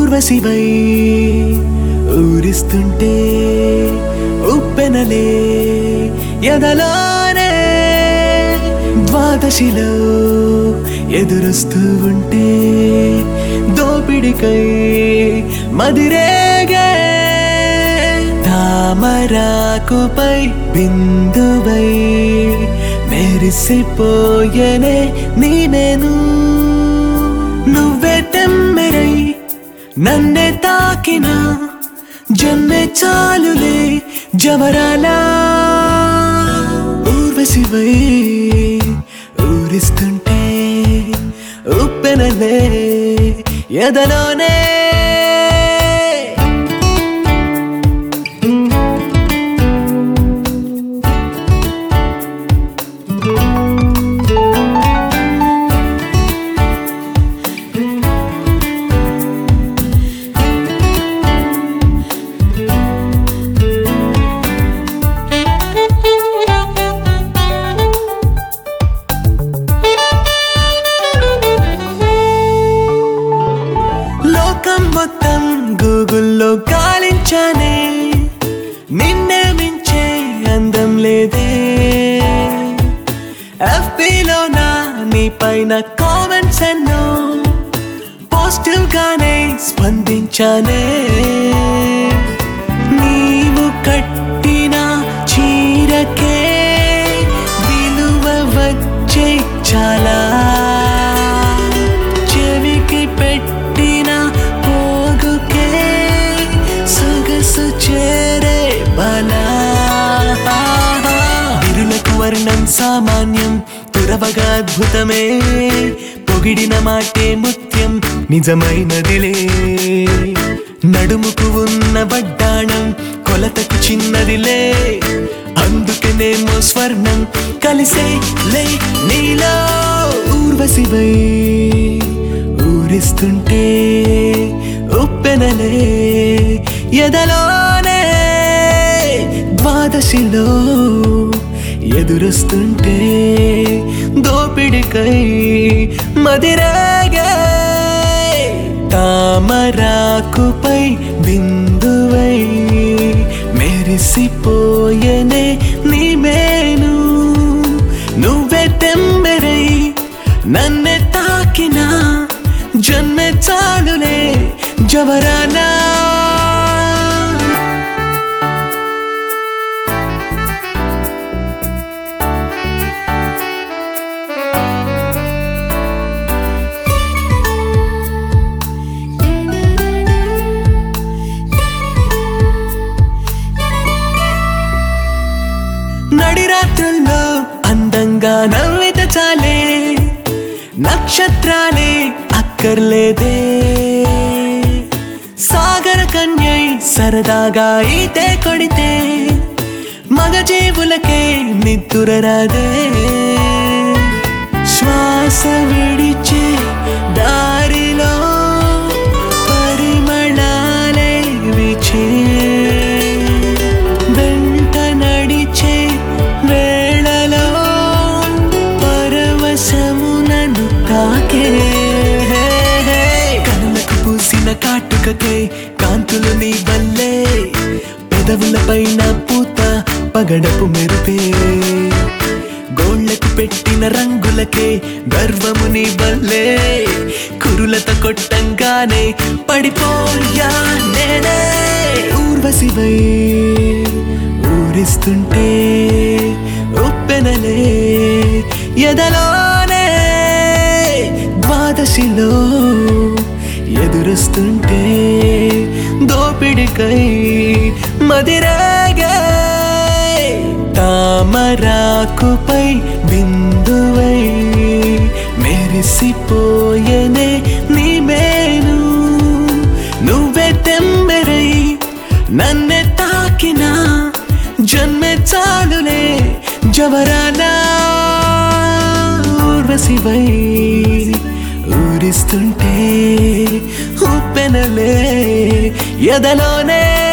ఊర్వశివై ఊరిస్తుంటే ఉప్పెనలే ఎదలోనే ద్వాదశిలో ఎదురొస్తూ ఉంటే దోపిడికై మదిరేగే తామరాకుపై బిందువై మెరిసిపోయనే నీవేను నువ్వే తెమ్మెరై నన్నే తాకిన జన్మే చాలులే జవరాలా ఊర్వశివై ఊరిస్తుంటే ఉప్పెనలే ఎదలోనే మొత్తం గూగుల్లో గాలించానే నిన్నే మించే అందం లేదే FBలో నీ పైన కామెంట్స్ ఎన్నో పాజిటివ్ గానే స్పందించానే నీవు కట్టిన చీరకే విలువ వచ్చే చాలా చెవికి పెట్టిన చేరే బలా విరులకు వర్ణం సామాన్యం తురవగా అద్భుతమే పొగిడిన మాటే ముత్యం నిజమైనదిలే నడుముకు ఉన్న వడ్డాణం కొలతకు చిన్నదిలే అందుకనేమో స్వర్ణం కలిసే లే నీలో ఊర్వశివై ఊరిస్తుంటే ఉప్పెనలే ఎదలోనే ద్వాదశిలో ఎదురొస్తుంటే దోపిడికై మదిరేగే తామరాకుపై బిందువై మెరిసిపోయనే నీవేను నువ్వే తెమ్మెరై నన్నే తాకిన జన్మే చాలులే జవరానా నడిరాత్రుల్లో అందంగా నవ్వితే చాలే నక్షత్రాలే అక్కర్లేదే సాగర కన్యై సరదాగా ఈతే కొడితే మగజీవులకే నిద్దురరాదే శ్వాస విడిచే దారిలో పరిమళాలే విచే వెంట నడిచే వేళలో పరవశమునను తాకే కనులకు పూసిన కాటుకకే కాంతులు నీ వల్లే పెదవుల పైన పూత పగడపు మెరుపే గోళ్లకు పెట్టిన రంగులకే గర్వము నీ వల్లే కురులత కొట్టంగానే పడిపోయా నేనే ఊర్వశివై ఊరిస్తుంటే ఉప్పెనలే ఎదలోనే ద్వాదశిలో ఎదురొస్తుంటే దోపిడికై మదిరేగే తామరాకుపై బిందువై మెరిసిపోయనే నీవేను నువ్వే తెమ్మెరై నన్నే తాకిన జన్మే చాలులే జవరానా ఊర్వశివై ఊరిస్తుంటే ఉప్పెనలే ఎదలోనే